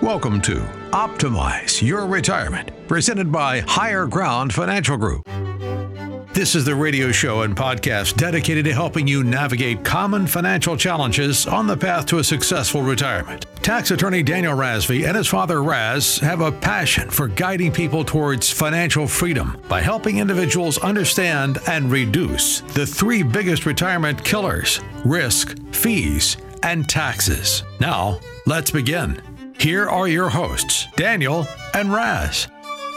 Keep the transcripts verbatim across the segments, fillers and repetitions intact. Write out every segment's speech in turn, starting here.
Welcome to Optimize Your Retirement, presented by Higher Ground Financial Group. This is the radio show and podcast dedicated to helping you navigate common financial challenges on the path to a successful retirement. Tax attorney Daniel Razvi and his father Raz have a passion for guiding people towards financial freedom by helping individuals understand and reduce the three biggest retirement killers: risk, fees, and taxes. Now, let's begin. Here are your hosts, Daniel and Raz.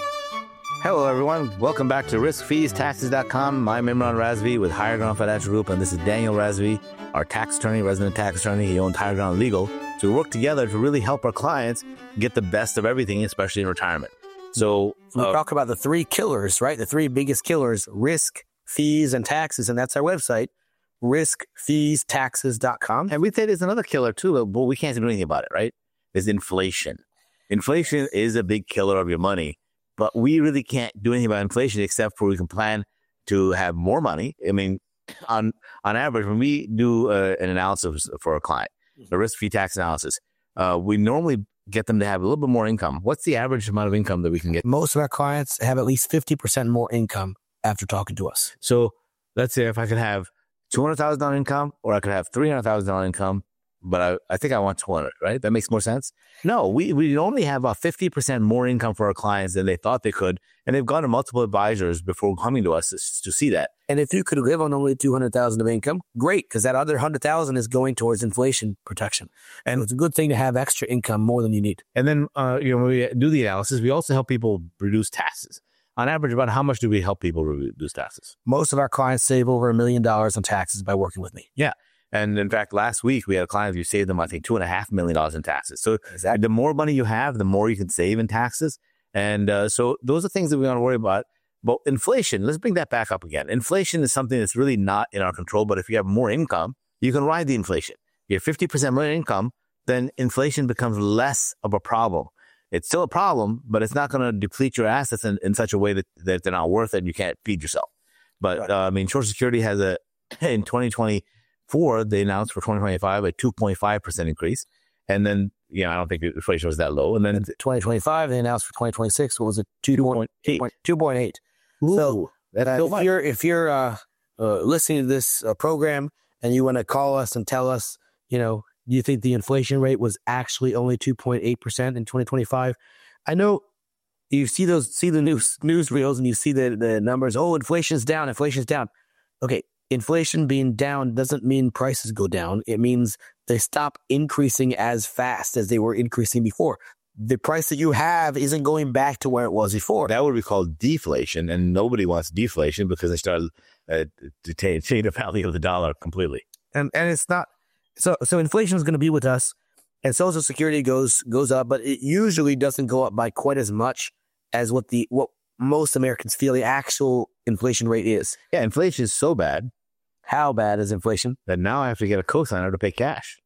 Hello, everyone. Welcome back to risk fees taxes dot com. I'm Imran Razvi with Higher Ground Financial Group, and this is Daniel Razvi, our tax attorney, resident tax attorney. He owns Higher Ground Legal. So we work together to really help our clients get the best of everything, especially in retirement. So we uh, talk about the three killers, right? The three biggest killers: risk, fees, and taxes. And that's our website, risk fees taxes dot com. And we say there's another killer too, but we can't do anything about it, right? Is inflation. Inflation is a big killer of your money, but we really can't do anything about inflation except for we can plan to have more money. I mean, on on average, when we do uh, an analysis for a client, a risk fee tax analysis, uh, we normally get them to have a little bit more income. What's the average amount of income that we can get? Most of our clients have at least fifty percent more income after talking to us. So let's say if I could have two hundred thousand dollars income, or I could have three hundred thousand dollars income, but I, I think I want two hundred, right? That makes more sense. No, we, we only have about fifty percent more income for our clients than they thought they could. And they've gone to multiple advisors before coming to us to, to see that. And if you could live on only two hundred thousand dollars of income, great, because that other one hundred thousand dollars is going towards inflation protection. And it's a good thing to have extra income more than you need. And then, uh, you know, when we do the analysis, we also help people reduce taxes. On average, about how much do we help people reduce taxes? Most of our clients save over a million dollars on taxes by working with me. Yeah. And in fact, last week we had a client who saved them, I think, two and a half million dollars in taxes. So exactly. The more money you have, the more you can save in taxes. And uh, so those are things that we want to worry about. But inflation, let's bring that back up again. Inflation is something that's really not in our control. But if you have more income, you can ride the inflation. You have fifty percent more income, then inflation becomes less of a problem. It's still a problem, but it's not going to deplete your assets in, in such a way that, that they're not worth it and you can't feed yourself. But right. uh, I mean, Social Security has a, in twenty twenty, Four, they announced for twenty twenty-five a two point five percent increase. And then, you know, I don't think inflation was that low. And then twenty twenty-five, they announced for twenty twenty-six, what was it? two point eight. two point eight. Ooh, so uh, if you're, if you're uh, uh, listening to this uh, program and you want to call us and tell us, you know, you think the inflation rate was actually only two point eight percent in twenty twenty-five, I know you see those, see the news, news reels and you see the, the numbers. Oh, inflation's down, inflation's down. Okay. Inflation being down doesn't mean prices go down. It means they stop increasing as fast as they were increasing before. The price that you have isn't going back to where it was before. That would be called deflation, and nobody wants deflation because they start uh, to change the value of the dollar completely. And and it's not so. So inflation is going to be with us, and Social Security goes goes up, but it usually doesn't go up by quite as much as what the what most Americans feel the actual inflation rate is. Yeah, inflation is so bad. How bad is inflation? That now I have to get a cosigner to pay cash.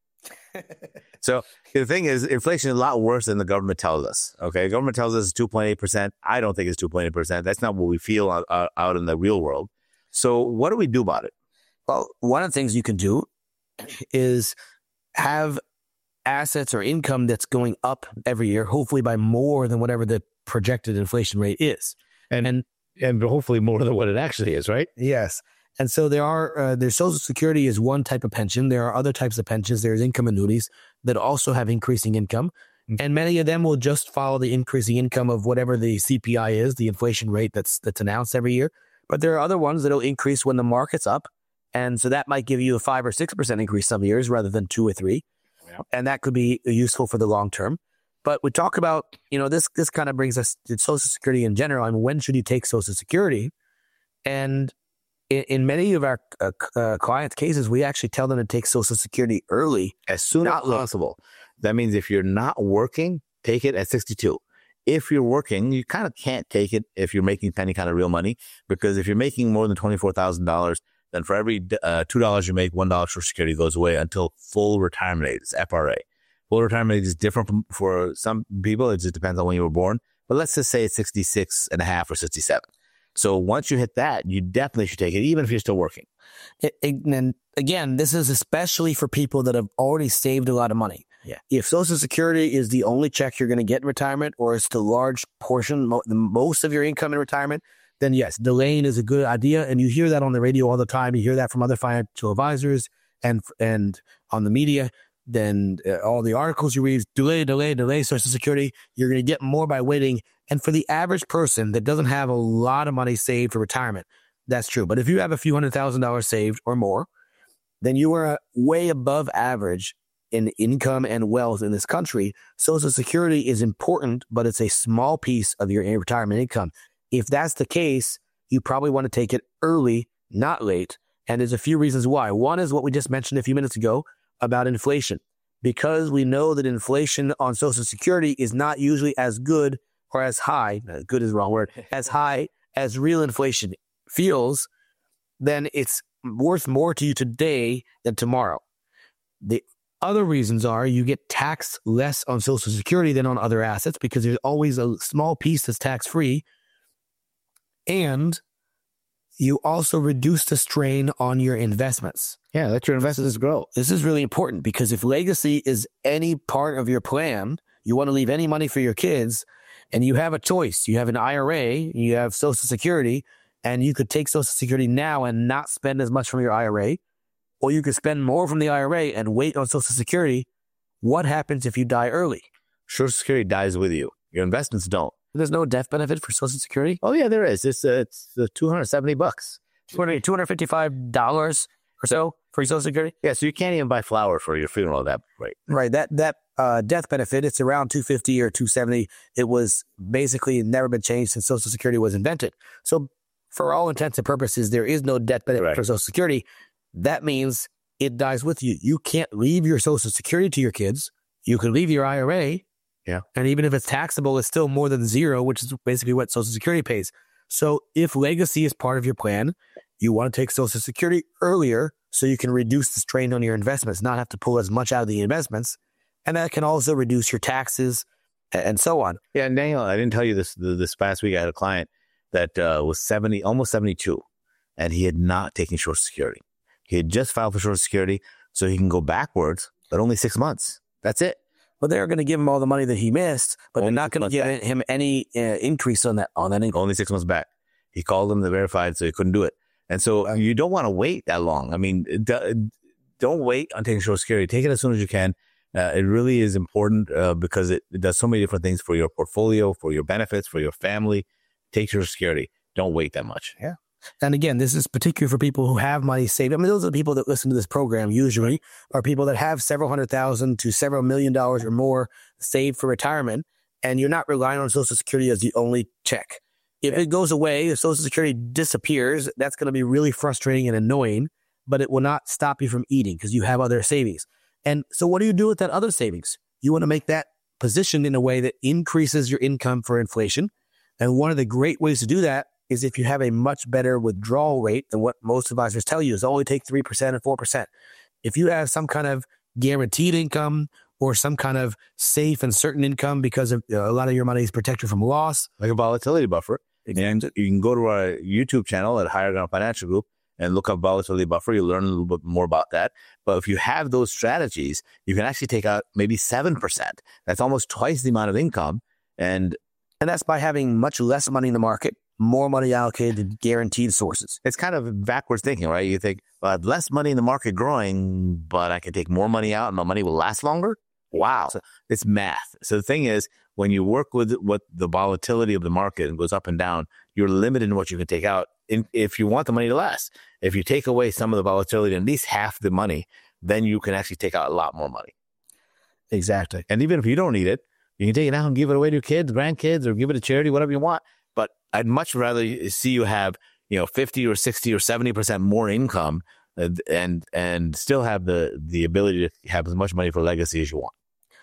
So the thing is, inflation is a lot worse than the government tells us. Okay, the government tells us it's two point eight percent. I don't think it's two point eight percent. That's not what we feel out, out, out in the real world. So what do we do about it? Well, one of the things you can do is have assets or income that's going up every year, hopefully by more than whatever the projected inflation rate is. And and, and hopefully more than what it actually is, right? Yes. And so there are, uh, there's Social Security is one type of pension. There are other types of pensions. There's income annuities that also have increasing income. Mm-hmm. And many of them will just follow the increasing income of whatever the C P I is, the inflation rate that's that's announced every year. But there are other ones that will increase when the market's up. And so that might give you a five or six percent increase some years rather than two or three. Yeah. And that could be useful for the long term. But we talk about, you know, this, this kind of brings us to Social Security in general. I mean, when should you take Social Security? And in many of our uh, uh, clients' cases, we actually tell them to take Social Security early, as soon as possible. That means if you're not working, take it at sixty-two. If you're working, you kind of can't take it if you're making any kind of real money, because if you're making more than twenty-four thousand dollars, then for every uh, two dollars you make, one dollar Social Security goes away until full retirement age. It's F R A. Full retirement age is different from, for some people. It just depends on when you were born. But let's just say it's sixty-six and a half or sixty-seven. So once you hit that, you definitely should take it, even if you're still working. It, it, and again, this is especially for people that have already saved a lot of money. Yeah. If Social Security is the only check you're going to get in retirement, or it's the large portion, mo- the most of your income in retirement, then yes, delaying is a good idea. And you hear that on the radio all the time. You hear that from other financial advisors and and on the media. Then uh, all the articles you read, delay, delay, delay Social Security. You're going to get more by waiting. And for the average person that doesn't have a lot of money saved for retirement, that's true. But if you have a few hundred thousand dollars saved or more, then you are way above average in income and wealth in this country. Social Security is important, but it's a small piece of your retirement income. If that's the case, you probably want to take it early, not late. And there's a few reasons why. One is what we just mentioned a few minutes ago about inflation. Because we know that inflation on Social Security is not usually as good or as high, good is the wrong word, as high as real inflation feels, then it's worth more to you today than tomorrow. The other reasons are you get taxed less on Social Security than on other assets because there's always a small piece that's tax-free. And you also reduce the strain on your investments. Yeah, let your investments grow. This is really important because if legacy is any part of your plan, you want to leave any money for your kids, and you have a choice. You have an I R A, you have Social Security, and you could take Social Security now and not spend as much from your I R A, or you could spend more from the I R A and wait on Social Security. What happens if you die early? Social Security dies with you. Your investments don't. There's no death benefit for Social Security? Oh, yeah, there is. It's, uh, it's uh, two hundred seventy bucks. two hundred fifty-five dollars or so for Social Security? Yeah, so you can't even buy flowers for your funeral at that rate. Right. That that uh, death benefit, it's around two hundred fifty dollars or two hundred seventy dollars. It was basically never been changed since Social Security was invented. So for all intents and purposes, there is no death benefit Correct. for Social Security. That means it dies with you. You can't leave your Social Security to your kids. You can leave your I R A. Yeah. And even if it's taxable, it's still more than zero, which is basically what Social Security pays. So if legacy is part of your plan, you want to take Social Security earlier so you can reduce the strain on your investments, not have to pull as much out of the investments. And that can also reduce your taxes and so on. Yeah, and Daniel, I didn't tell you this this past week. I had a client that uh, was seventy, almost seventy-two, and he had not taken Social Security. He had just filed for Social Security so he can go backwards, but only six months. That's it. Well, they're going to give him all the money that he missed, but Only they're not going to give back. him any uh, increase on that on that income. Only six months back. He called them, they verified, so he couldn't do it. And so uh, you don't want to wait that long. I mean, d- don't wait on taking Social Security. Take it as soon as you can. Uh, it really is important uh, because it, it does so many different things for your portfolio, for your benefits, for your family. Take Social Security. Don't wait that much. Yeah. And again, this is particular for people who have money saved. I mean, those are the people that listen to this program usually are people that have several hundred thousand to several million dollars or more saved for retirement. And you're not relying on Social Security as the only check. If it goes away, if Social Security disappears, that's going to be really frustrating and annoying, but it will not stop you from eating because you have other savings. And so what do you do with that other savings? You want to make that positioned in a way that increases your income for inflation. And one of the great ways to do that is if you have a much better withdrawal rate than what most advisors tell you is only take three percent or four percent. If you have some kind of guaranteed income or some kind of safe and certain income because of, you know, a lot of your money is protected from loss. Like a volatility buffer. And you can go to our YouTube channel at Higher Ground Financial Group and look up volatility buffer. You'll learn a little bit more about that. But if you have those strategies, you can actually take out maybe seven percent. That's almost twice the amount of income. And And that's by having much less money in the market, more money allocated to guaranteed sources. it's kind of backwards thinking, right? You think, well, I have less money in the market growing, but I can take more money out and my money will last longer. Wow. So it's math. So the thing is, when you work with what the volatility of the market and goes up and down, you're limited in what you can take out in, if you want the money to last. If you take away some of the volatility, at least half the money, then you can actually take out a lot more money. Exactly. And even if you don't need it, you can take it out and give it away to your kids, grandkids, or give it to charity, whatever you want. But I'd much rather see you have, you know, fifty or sixty or seventy percent more income uh, and and still have the the ability to have as much money for legacy as you want.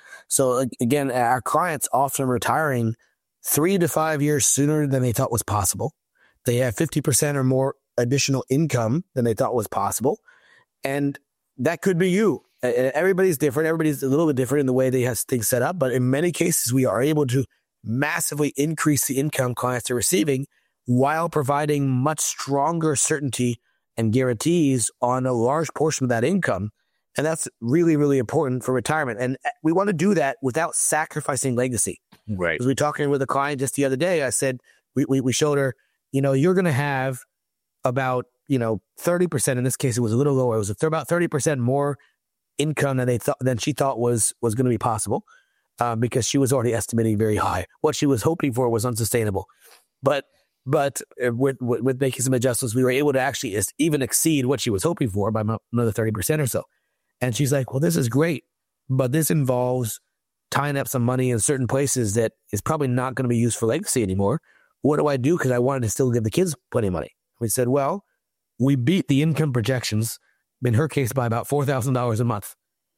So again, our clients often retiring three to five years sooner than they thought was possible. They have fifty percent or more additional income than they thought was possible. And that could be you. Everybody's different. Everybody's a little bit different in the way they have things set up. But in many cases, we are able to massively increase the income clients are receiving while providing much stronger certainty and guarantees on a large portion of that income. And that's really, really important for retirement. And we want to do that without sacrificing legacy. Right. Because we were talking with a client just the other day. I said, we, we, we showed her, you know, you're going to have about, you know, thirty percent. In this case, it was a little lower. It was about thirty percent more income than they thought, than she thought was, was going to be possible. Uh, because she was already estimating very high. What she was hoping for was unsustainable. But but with, with, with making some adjustments, we were able to actually even exceed what she was hoping for by another thirty percent or so. And she's like, well, this is great, but this involves tying up some money in certain places that is probably not going to be used for legacy anymore. What do I do? Because I wanted to still give the kids plenty of money. We said, well, we beat the income projections, in her case, by about four thousand dollars a month.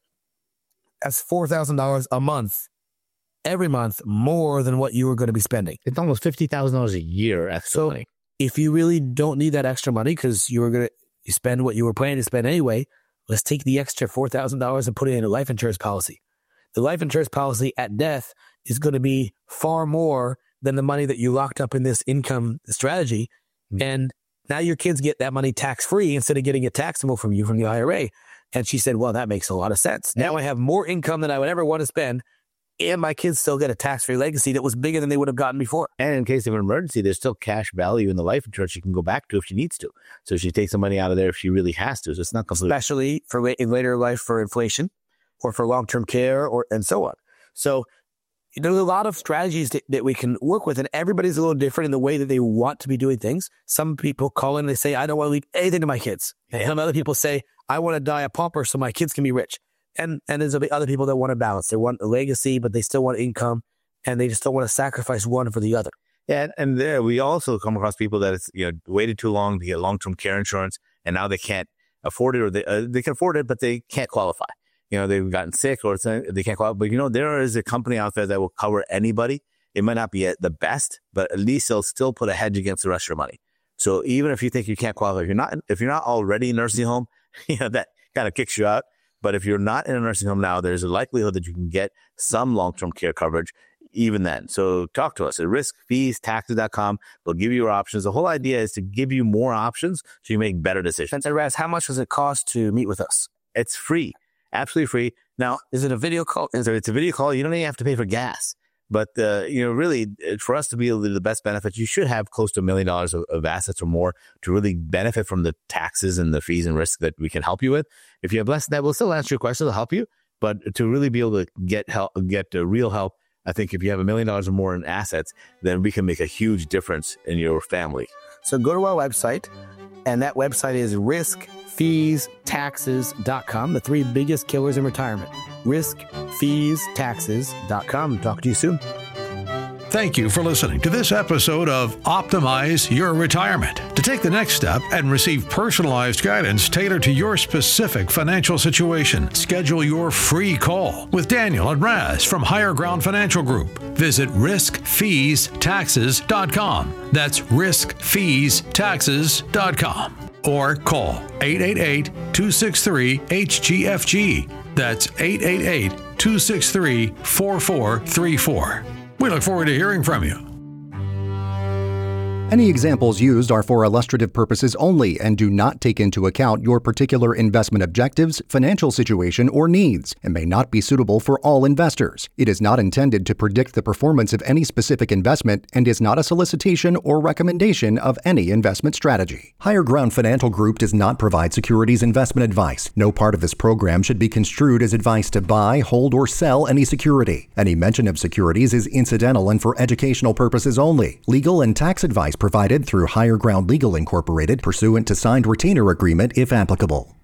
That's four thousand dollars a month. Every month, more than what you were going to be spending. It's almost fifty thousand dollars a year extra so money. If you really don't need that extra money because you were going to spend what you were planning to spend anyway, let's take the extra four thousand dollars and put it in a life insurance policy. The life insurance policy at death is going to be far more than the money that you locked up in this income strategy. Mm-hmm. And now your kids get that money tax-free instead of getting it taxable from you from the I R A. And she said, well, that makes a lot of sense. Yeah. Now I have more income than I would ever want to spend. And my kids still get a tax-free legacy that was bigger than they would have gotten before. And in case of an emergency, there's still cash value in the life insurance she can go back to if she needs to. So she takes some money out of there if she really has to. So it's not completely... Especially for in later life for inflation or for long-term care or and so on. So there's a lot of strategies that, that we can work with, and everybody's a little different in the way that they want to be doing things. Some people call in and they say, I don't want to leave anything to my kids. And some other people say, I want to die a pauper so my kids can be rich. And and there's other people that want to balance. They want a legacy, but they still want income, and they just don't want to sacrifice one for the other. Yeah, and, and there we also come across people that it's, you know, waited too long to get long-term care insurance, and now they can't afford it, or they uh, they can afford it, but they can't qualify. You know, they've gotten sick or they can't qualify. But you know, there is a company out there that will cover anybody. It might not be the best, but at least they'll still put a hedge against the rest of your money. So even if you think you can't qualify, if you're not if you're not already in a nursing home, you know, that kind of kicks you out. But if you're not in a nursing home now, there's a likelihood that you can get some long-term care coverage even then. So talk to us at risk fees taxes dot com. They'll give you your options. The whole idea is to give you more options so you make better decisions. And Raz, how much does it cost to meet with us? It's free. Absolutely free. Now, is it a video call? It's a, it's a video call. You don't even have to pay for gas. But, uh, you know, really, for us to be able to do the best benefits, you should have close to a million dollars of, of assets or more to really benefit from the taxes and the fees and risks that we can help you with. If you have less than that, we'll still answer your questions to help you. But to really be able to get help, get uh, real help, I think if you have a million dollars or more in assets, then we can make a huge difference in your family. So go to our website, and that website is risk fees taxes dot com, the three biggest killers in retirement. risk fees taxes dot com. Talk to you soon. Thank you for listening to this episode of Optimize Your Retirement. To take the next step and receive personalized guidance tailored to your specific financial situation, schedule your free call with Daniel and Raz from Higher Ground Financial Group. Visit risk fees taxes dot com. That's risk fees taxes dot com. Or call eight eight eight, two six three, H G F G. That's eight eight eight, two six three, four four three four. We look forward to hearing from you. Any examples used are for illustrative purposes only and do not take into account your particular investment objectives, financial situation, or needs, and may not be suitable for all investors. It is not intended to predict the performance of any specific investment and is not a solicitation or recommendation of any investment strategy. Higher Ground Financial Group does not provide securities investment advice. No part of this program should be construed as advice to buy, hold, or sell any security. Any mention of securities is incidental and for educational purposes only. Legal and tax advice provided through Higher Ground Legal Incorporated pursuant to signed retainer agreement if applicable.